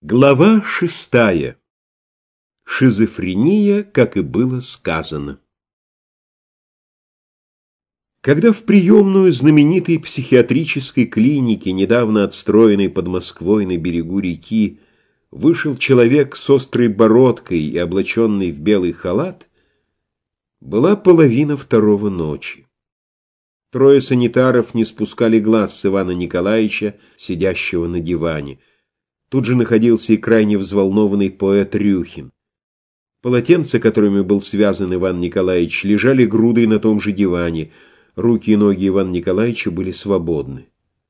Глава 6. Шизофрения, как и было сказано. Когда в приемную знаменитой психиатрической клиники, недавно отстроенной под Москвой на берегу реки, вышел человек с острой бородкой и облаченный в белый халат, была 1:30 ночи. Трое санитаров не спускали глаз с Ивана Николаевича, сидящего на диване. Тут же находился и крайне взволнованный поэт Рюхин. Полотенца, которыми был связан Иван Николаевич, лежали грудой на том же диване. Руки и ноги Ивана Николаевича были свободны.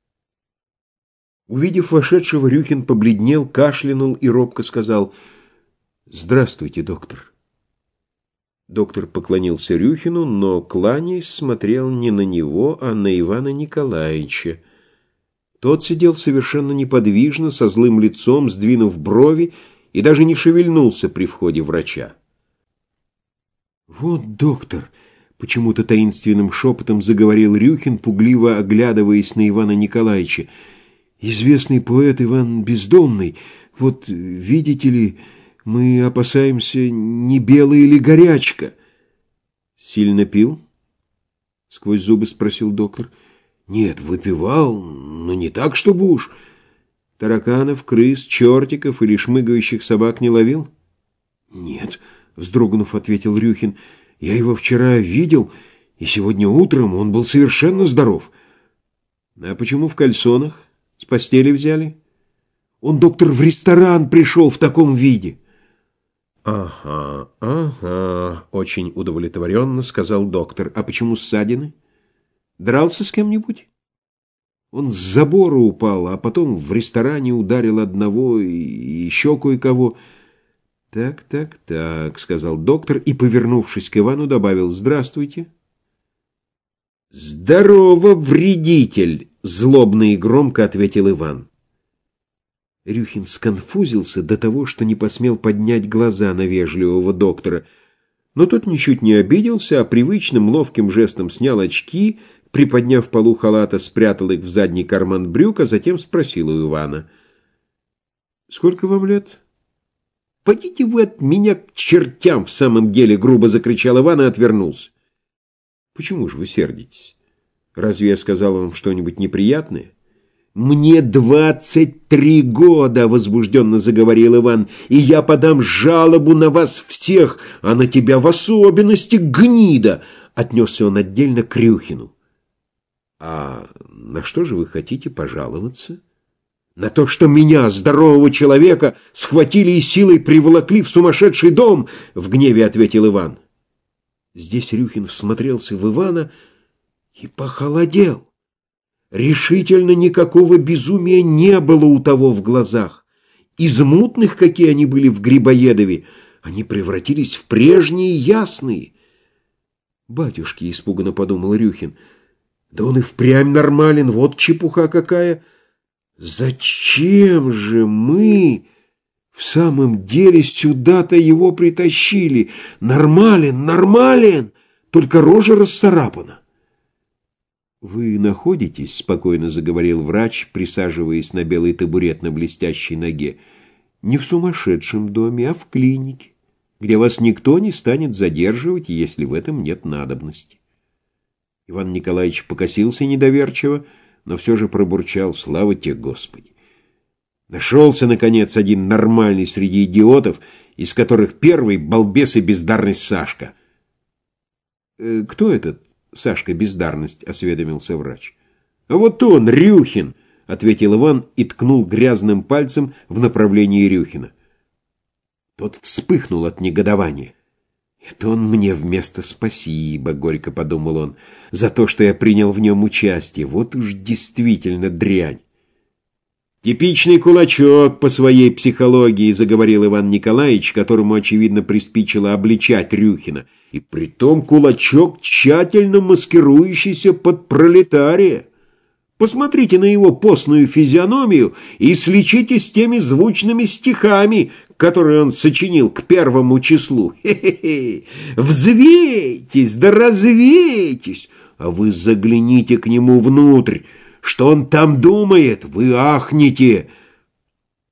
Увидев вошедшего, Рюхин побледнел, кашлянул и робко сказал: «Здравствуйте, доктор». Доктор поклонился Рюхину, но, кланяясь, смотрел не на него, а на Ивана Николаевича. Тот сидел совершенно неподвижно, со злым лицом, сдвинув брови, и даже не шевельнулся при входе врача. «Вот, доктор», — почему-то таинственным шепотом заговорил Рюхин, пугливо оглядываясь на Ивана Николаевича, «известный поэт Иван Бездомный, вот, видите ли, мы опасаемся, не белая ли горячка». «Сильно пил?» — сквозь зубы спросил доктор. «Нет, выпивал, но не так, чтобы уж. Тараканов, крыс, чертиков или шмыгающих собак не ловил?» «Нет», — вздрогнув, ответил Рюхин, — «я его вчера видел, и сегодня утром он был совершенно здоров». «А почему в кальсонах? С постели взяли?» «Он, доктор, в ресторан пришел в таком виде». «Ага, ага», — очень удовлетворенно сказал доктор. «А почему ссадины? Дрался с кем-нибудь?» «Он с забора упал, а потом в ресторане ударил одного и еще кое-кого». «Так, так, так», — сказал доктор и, повернувшись к Ивану, добавил: «Здравствуйте». «Здорово, вредитель!» — злобно и громко ответил Иван. Рюхин сконфузился до того, что не посмел поднять глаза на вежливого доктора, но тот ничуть не обиделся, а привычным ловким жестом снял очки, приподняв полу халата, спрятал их в задний карман брюк, а затем спросил у Ивана: «Сколько вам лет?» «Подите вы от меня к чертям, в самом деле!» — грубо закричал Иван и отвернулся. «Почему же вы сердитесь? Разве я сказал вам что-нибудь неприятное?» «Мне 23 года!» — возбужденно заговорил Иван. «И я подам жалобу на вас всех, а на тебя в особенности, гнида!» — отнесся он отдельно к Рюхину. «А на что же вы хотите пожаловаться?» «На то, что меня, здорового человека, схватили и силой приволокли в сумасшедший дом!» — в гневе ответил Иван. Здесь Рюхин всмотрелся в Ивана и похолодел. Решительно никакого безумия не было у того в глазах. Из мутных, какие они были в Грибоедове, они превратились в прежние ясные. «Батюшки!» — испуганно подумал Рюхин. «Да он и впрямь нормален, вот чепуха какая! Зачем же мы в самом деле сюда-то его притащили? Нормален, нормален, только рожа расцарапана». «Вы находитесь, — спокойно заговорил врач, присаживаясь на белый табурет на блестящей ноге, — не в сумасшедшем доме, а в клинике, где вас никто не станет задерживать, если в этом нет надобности». Иван Николаевич покосился недоверчиво, но все же пробурчал: «Слава тебе, Господи!» Нашелся, наконец, один нормальный среди идиотов, из которых первый — балбес и бездарность Сашка. «Кто этот Сашка Бездарность?» — осведомился врач. «А вот он, Рюхин!» — ответил Иван и ткнул грязным пальцем в направлении Рюхина. Тот вспыхнул от негодования. «Это он мне вместо спасибо, — горько подумал он, — за то, что я принял в нем участие. Вот уж действительно дрянь». «Типичный кулачок по своей психологии», — заговорил Иван Николаевич, которому, очевидно, приспичило обличать Рюхина. «И притом кулачок, тщательно маскирующийся под пролетария. Посмотрите на его постную физиономию и сличите с теми звучными стихами, которые он сочинил к 1 числу. Хе-хе-хе! Взвейтесь, да развейтесь, а вы загляните к нему внутрь. Что он там думает, вы ахнете.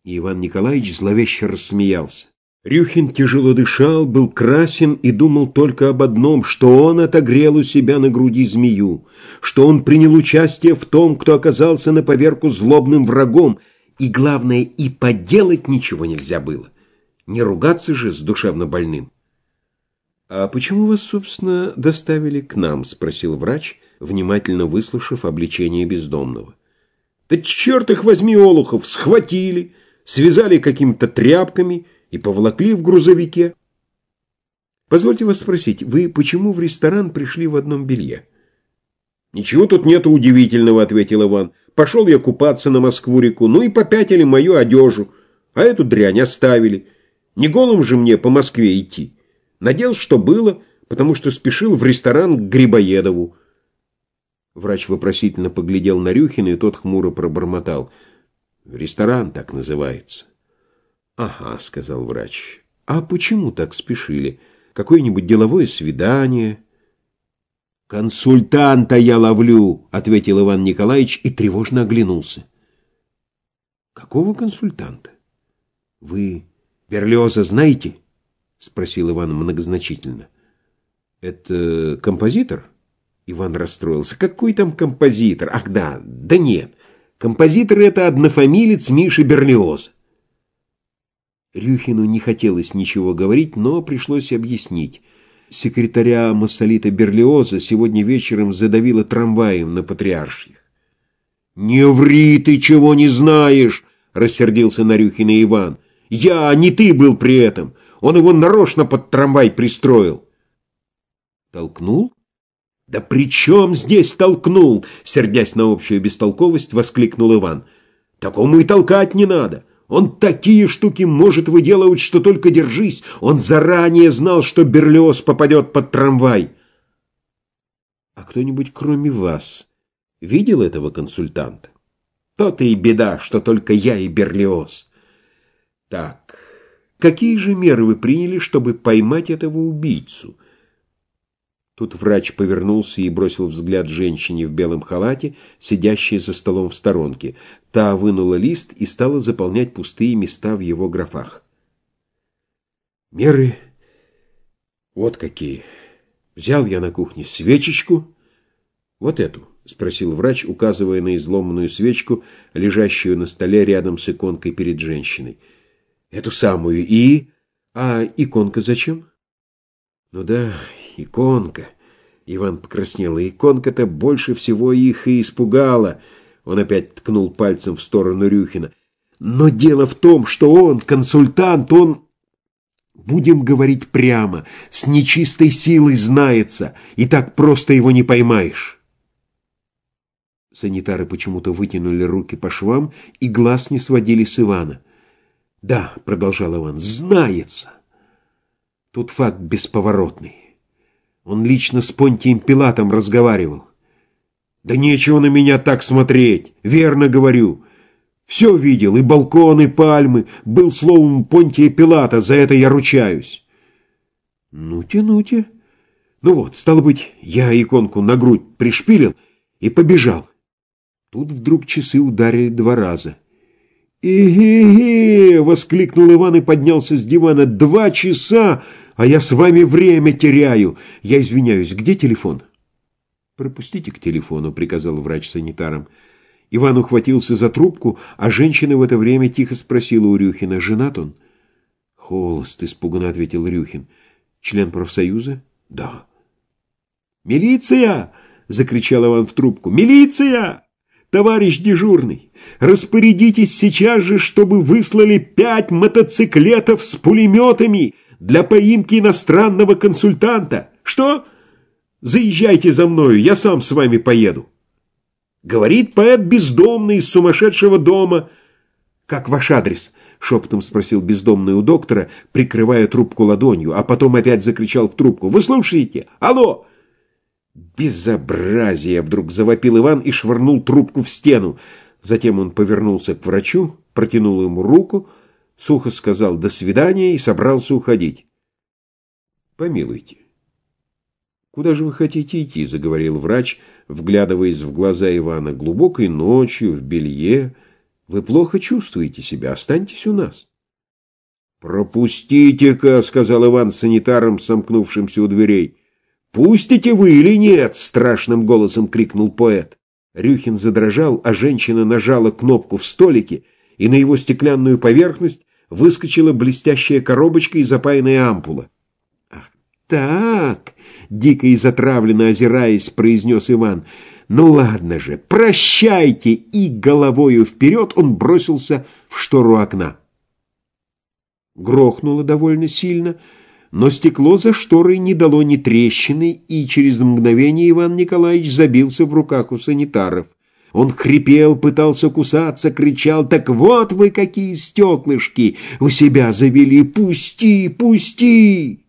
И Иван Николаевич зловеще рассмеялся. Рюхин тяжело дышал, был красен и думал только об одном, что он отогрел у себя на груди змею, что он принял участие в том, кто оказался на поверку злобным врагом, и, главное, и поделать ничего нельзя было. Не ругаться же с душевно больным. «А почему вас, собственно, доставили к нам?» — спросил врач, внимательно выслушав обличение бездомного. «Да черт их возьми, олухов, схватили, связали какими-то тряпками и поволокли в грузовике. Позвольте вас спросить, вы почему в ресторан пришли в одном белье?» «Ничего тут нету удивительного», — ответил Иван. «Пошел я купаться на Москву-реку, ну и попятили мою одежу, а эту дрянь оставили. Не голым же мне по Москве идти. Надел, что было, потому что спешил в ресторан к Грибоедову». Врач вопросительно поглядел на Рюхина, и тот хмуро пробормотал. «Ресторан так называется». «Ага», — сказал врач. «А почему так спешили? Какое-нибудь деловое свидание?» «Консультанта я ловлю», — ответил Иван Николаевич и тревожно оглянулся. «Какого консультанта? Вы Берлиоза знаете?» — спросил Иван многозначительно. «Это композитор?» Иван расстроился. «Какой там композитор? Ах, да, да нет. Композитор — это однофамилец Миши Берлиоза». Рюхину не хотелось ничего говорить, но пришлось объяснить. Секретаря Массолита Берлиоза сегодня вечером задавило трамваем на Патриарших. «Не ври, ты чего не знаешь!» — рассердился на Рюхина Иван. «Я, не ты был при этом. Он его нарочно под трамвай пристроил». «Толкнул?» «Да при чем здесь толкнул?» — сердясь на общую бестолковость, воскликнул Иван. «Такому и толкать не надо. Он такие штуки может выделывать, что только держись. Он заранее знал, что Берлиоз попадет под трамвай». «А кто-нибудь кроме вас видел этого консультанта?» «То-то и беда, что только я и Берлиоз». «Так, какие же меры вы приняли, чтобы поймать этого убийцу?» Тут врач повернулся и бросил взгляд женщине в белом халате, сидящей за столом в сторонке. Та вынула лист и стала заполнять пустые места в его графах. «Меры вот какие. Взял я на кухне свечечку. Вот эту», — спросил врач, указывая на изломанную свечку, лежащую на столе рядом с иконкой перед женщиной. «Эту самую и... А иконка зачем?» «Ну да, иконка». Иван покраснел. Иконка-то больше всего их и испугала. Он опять ткнул пальцем в сторону Рюхина. «Но дело в том, что он, консультант, он, будем говорить прямо, с нечистой силой знается, и так просто его не поймаешь». Санитары почему-то вытянули руки по швам и глаз не сводили с Ивана. «Да», — продолжал Иван, — «знается. Тут факт бесповоротный. Он лично с Понтием Пилатом разговаривал. Да нечего на меня так смотреть, верно говорю. Все видел, и балкон, и пальмы. Был словом Понтия Пилата, за это я ручаюсь». «Ну-те, ну-те. Ну вот, стало быть, я иконку на грудь пришпилил и побежал». Тут вдруг часы ударили 2 раза. «Эге-ге!» — воскликнул Иван и поднялся с дивана. 2 часа, а я с вами время теряю. Я извиняюсь, где телефон?» «Пропустите к телефону», — приказал врач санитарам. Иван ухватился за трубку, а женщина в это время тихо спросила у Рюхина: «Женат он?» «Холост», — испуганно ответил Рюхин. «Член профсоюза?» «Да». «Милиция!» — закричал Иван в трубку. «Милиция! Товарищ дежурный, распорядитесь сейчас же, чтобы выслали 5 мотоциклетов с пулеметами для поимки иностранного консультанта. Что? Заезжайте за мною, я сам с вами поеду». Говорит поэт бездомный из сумасшедшего дома. «Как ваш адрес?» — шепотом спросил бездомный у доктора, прикрывая трубку ладонью, а потом опять закричал в трубку: «Вы слушаете? Алло!» «Безобразие!» — вдруг завопил Иван и швырнул трубку в стену. Затем он повернулся к врачу, протянул ему руку, сухо сказал «до свидания» и собрался уходить. «Помилуйте, куда же вы хотите идти?» — заговорил врач, вглядываясь в глаза Ивана. «Глубокой ночью, в белье. Вы плохо чувствуете себя, останьтесь у нас. «Пропустите-ка», — сказал Иван санитаром, сомкнувшимся у дверей. «Пустите вы или нет?» — страшным голосом крикнул поэт. Рюхин задрожал, а женщина нажала кнопку в столике, и на его стеклянную поверхность выскочила блестящая коробочка и запаянная ампула. «Ах так!» — дико и затравленно озираясь, произнес Иван. «Ну ладно же, прощайте!» И головою вперед он бросился в штору окна. Грохнуло довольно сильно, но стекло за шторой не дало ни трещины, и через мгновение Иван Николаевич забился в руках у санитаров. Он хрипел, пытался кусаться, кричал: «Так вот вы какие стеклышки! Вы себя завели! Пусти, пусти!»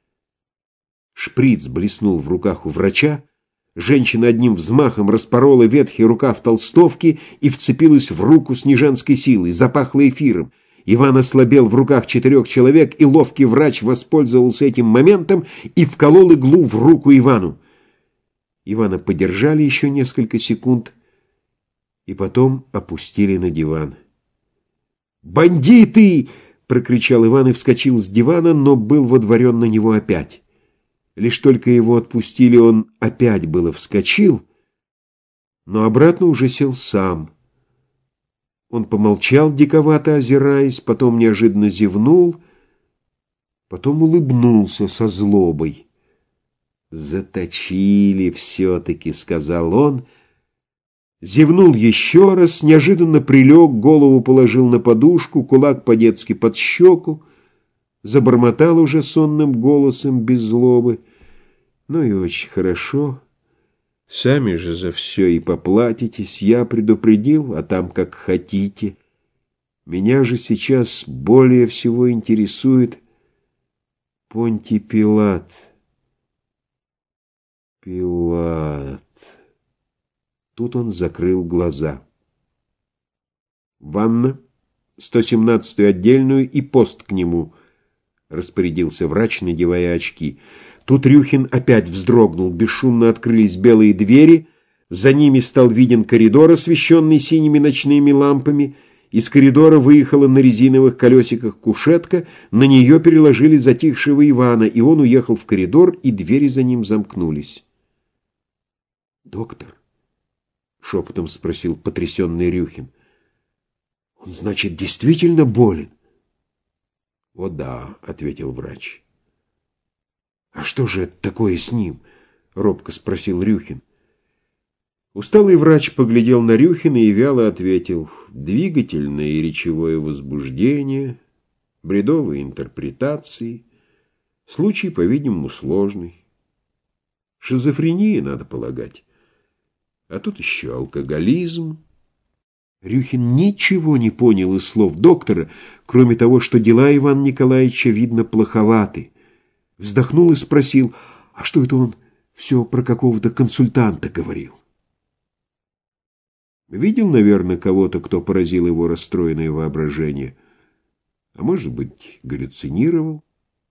Шприц блеснул в руках у врача. Женщина одним взмахом распорола ветхий рукав толстовки и вцепилась в руку с неженской силой, запахло эфиром. Иван ослабел в руках 4 человек, и ловкий врач воспользовался этим моментом и вколол иглу в руку Ивану. Ивана подержали еще несколько секунд и потом опустили на диван. «Бандиты!» — прокричал Иван и вскочил с дивана, но был водворен на него опять. Лишь только его отпустили, он опять было вскочил, но обратно уже сел сам. Он помолчал, диковато озираясь, потом неожиданно зевнул, потом улыбнулся со злобой. «Заточили все-таки», — сказал он. Зевнул еще раз, неожиданно прилег, голову положил на подушку, кулак по-детски под щеку, забормотал уже сонным голосом без злобы. «Ну и очень хорошо. Сами же за все и поплатитесь. Я предупредил, а там как хотите. Меня же сейчас более всего интересует Понтий Пилат». Пилат. Тут он закрыл глаза. «Ванна, 117-ю отдельную и пост к нему», — распорядился врач, надевая очки. Тут Рюхин опять вздрогнул, бесшумно открылись белые двери, за ними стал виден коридор, освещенный синими ночными лампами. Из коридора выехала на резиновых колесиках кушетка, на нее переложили затихшего Ивана, и он уехал в коридор, и двери за ним замкнулись. «Доктор?» — шепотом спросил потрясенный Рюхин. «Он, значит, действительно болен?» «О да», — ответил врач. «А что же это такое с ним?» — робко спросил Рюхин. Усталый врач поглядел на Рюхина и вяло ответил: «Двигательное и речевое возбуждение, бредовые интерпретации, случай, по-видимому, сложный. Шизофрения, надо полагать. А тут еще алкоголизм». Рюхин ничего не понял из слов доктора, кроме того, что дела Ивана Николаевича, видно, плоховаты. Вздохнул и спросил: «А что это он все про какого-то консультанта говорил?» Видел, наверное, кого-то, кто поразил его расстроенное воображение. А может быть, галлюцинировал.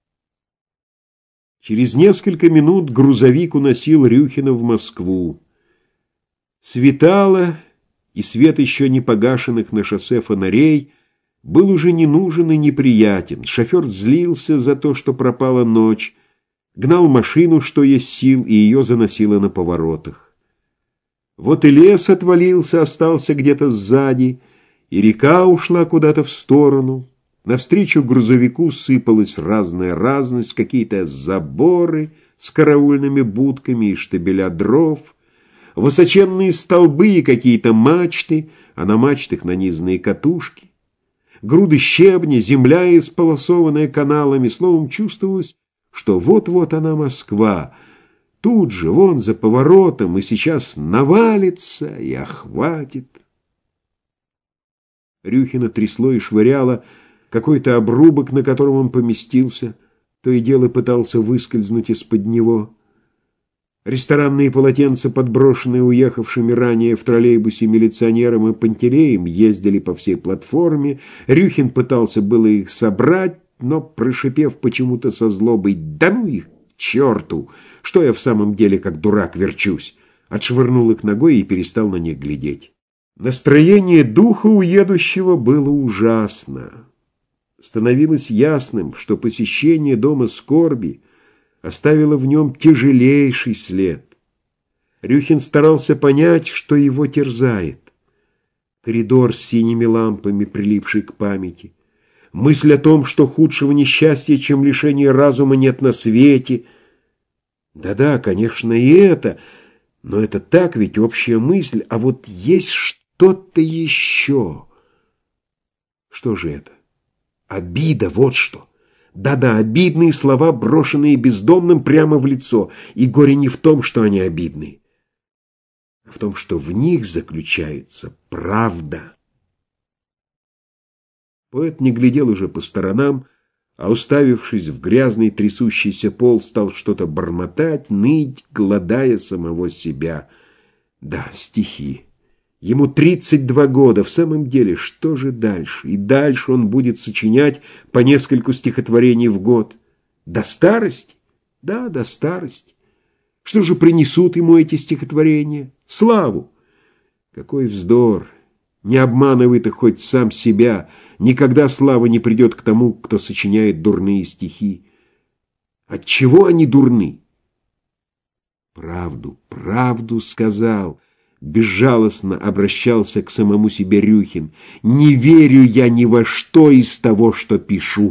Через несколько минут грузовик уносил Рюхина в Москву. Светало, и свет еще не погашенных на шоссе фонарей был уже не нужен и неприятен. Шофер злился за то, что пропала ночь, гнал машину, что есть сил, и ее заносило на поворотах. Вот и лес отвалился, остался где-то сзади, и река ушла куда-то в сторону. Навстречу грузовику сыпалась разная разность, какие-то заборы с караульными будками и штабеля дров, высоченные столбы и какие-то мачты, а на мачтах нанизанные катушки. Груды щебня, земля, исполосованная каналами, словом, чувствовалось, что вот-вот она, Москва, тут же, вон за поворотом, и сейчас навалится и охватит. Рюхина трясло и швыряло, какой-то обрубок, на котором он поместился, то и дело пытался выскользнуть из-под него. Ресторанные полотенца, подброшенные уехавшими ранее в троллейбусе милиционером и Пантелеем, ездили по всей платформе. Рюхин пытался было их собрать, но, прошипев почему-то со злобой: «Да ну их к черту! Что я в самом деле как дурак верчусь?» отшвырнул их ногой и перестал на них глядеть. Настроение духа у едущего было ужасно. Становилось ясным, что посещение дома скорби оставило в нем тяжелейший след. Рюхин старался понять, что его терзает. Коридор с синими лампами, прилипший к памяти. Мысль о том, что худшего несчастья, чем лишение разума, нет на свете. Да-да, конечно, и это, но это так, ведь общая мысль, а вот есть что-то еще. Что же это? Обида, вот что. Да-да, обидные слова, брошенные бездомным прямо в лицо. И горе не в том, что они обидные, а в том, что в них заключается правда. Поэт не глядел уже по сторонам, а, уставившись в грязный трясущийся пол, стал что-то бормотать, ныть, гладая самого себя. Да, стихи. Ему 32 года. В самом деле, что же дальше? И дальше он будет сочинять по нескольку стихотворений в год. До старости? Да, до старости. Что же принесут ему эти стихотворения? Славу! Какой вздор! Не обманывай ты хоть сам себя. Никогда слава не придет к тому, кто сочиняет дурные стихи. Отчего они дурны? Правду, правду сказал. Безжалостно обращался к самому себе Рюхин. Не верю я ни во что из того, что пишу.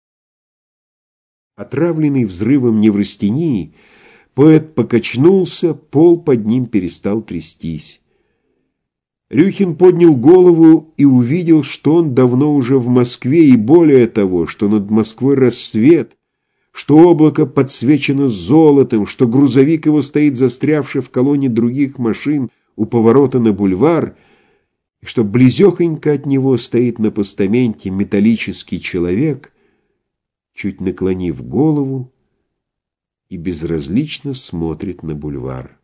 Отравленный взрывом неврастении, поэт покачнулся, пол под ним перестал трястись. Рюхин поднял голову и увидел, что он давно уже в Москве, и более того, что над Москвой рассвет, что облако подсвечено золотом, что грузовик его стоит застрявший в колонне других машин у поворота на бульвар, и что близехонько от него стоит на постаменте металлический человек, чуть наклонив голову, и безразлично смотрит на бульвар.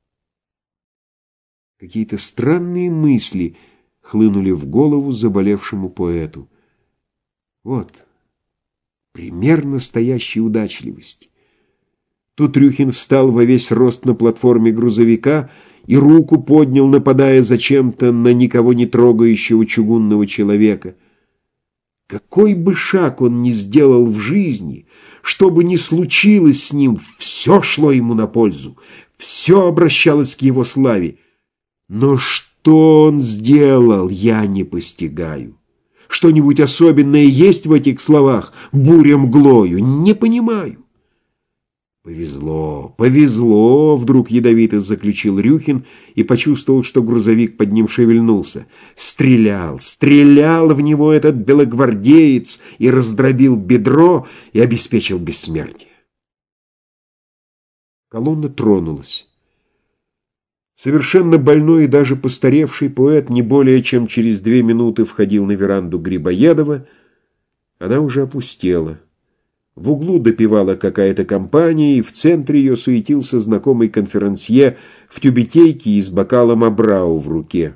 Какие-то странные мысли хлынули в голову заболевшему поэту. Вот пример настоящей удачливости. Тут Рюхин встал во весь рост на платформе грузовика и руку поднял, нападая зачем-то на никого не трогающего чугунного человека. Какой бы шаг он ни сделал в жизни, что бы ни случилось с ним, все шло ему на пользу, все обращалось к его славе. Но что он сделал, я не постигаю. Что-нибудь особенное есть в этих словах, буря мглою? Не понимаю. Повезло, повезло, вдруг ядовито заключил Рюхин и почувствовал, что грузовик под ним шевельнулся. Стрелял в него этот белогвардеец и раздробил бедро и обеспечил бессмертие. Колонна тронулась. Совершенно больной и даже постаревший поэт не более чем через 2 минуты входил на веранду Грибоедова. Она уже опустела. В углу допевала какая-то компания, и в центре ее суетился знакомый конферансье в тюбетейке и с бокалом абрау в руке.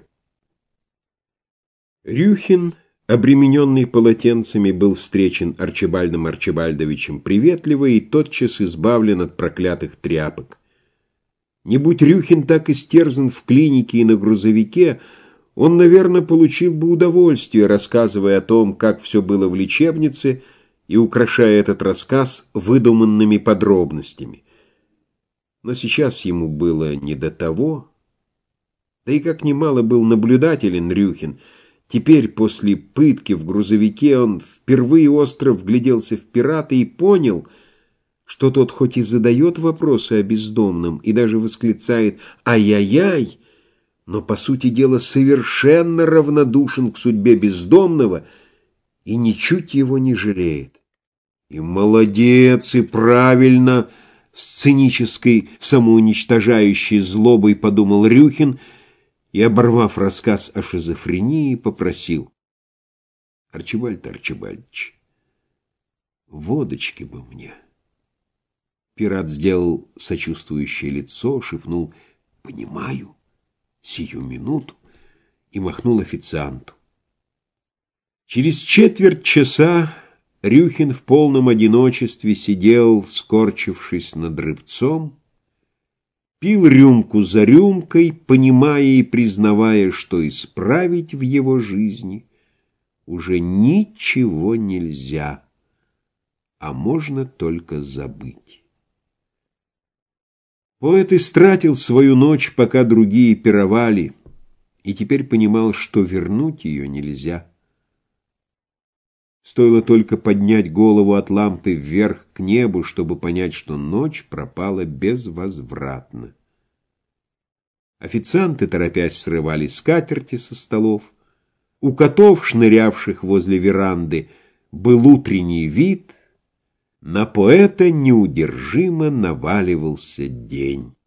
Рюхин, обремененный полотенцами, был встречен Арчибальдом Арчибальдовичем приветливо и тотчас избавлен от проклятых тряпок. Не будь Рюхин так истерзан в клинике и на грузовике, он, наверное, получил бы удовольствие, рассказывая о том, как все было в лечебнице, и украшая этот рассказ выдуманными подробностями. Но сейчас ему было не до того. Да и как немало был наблюдателен Рюхин. Теперь, после пытки в грузовике, он впервые остро вгляделся в пирата и понял, что тот хоть и задает вопросы о бездомном и даже восклицает «ай-яй-яй», но, по сути дела, совершенно равнодушен к судьбе бездомного и ничуть его не жалеет. И молодец, и правильно, с цинической самоуничтожающей злобой подумал Рюхин и, оборвав рассказ о шизофрении, попросил: «Арчибальд Арчибальдович, водочки бы мне». Пират сделал сочувствующее лицо, шепнул «Понимаю, сию минуту» и махнул официанту. Через четверть часа Рюхин в полном одиночестве сидел, скорчившись над рыбцом, пил рюмку за рюмкой, понимая и признавая, что исправить в его жизни уже ничего нельзя, а можно только забыть. Поэт истратил свою ночь, пока другие пировали, и теперь понимал, что вернуть ее нельзя. Стоило только поднять голову от лампы вверх к небу, чтобы понять, что ночь пропала безвозвратно. Официанты, торопясь, срывали скатерти со столов. У котов, шнырявших возле веранды, был утренний вид. На поэта неудержимо наваливался день.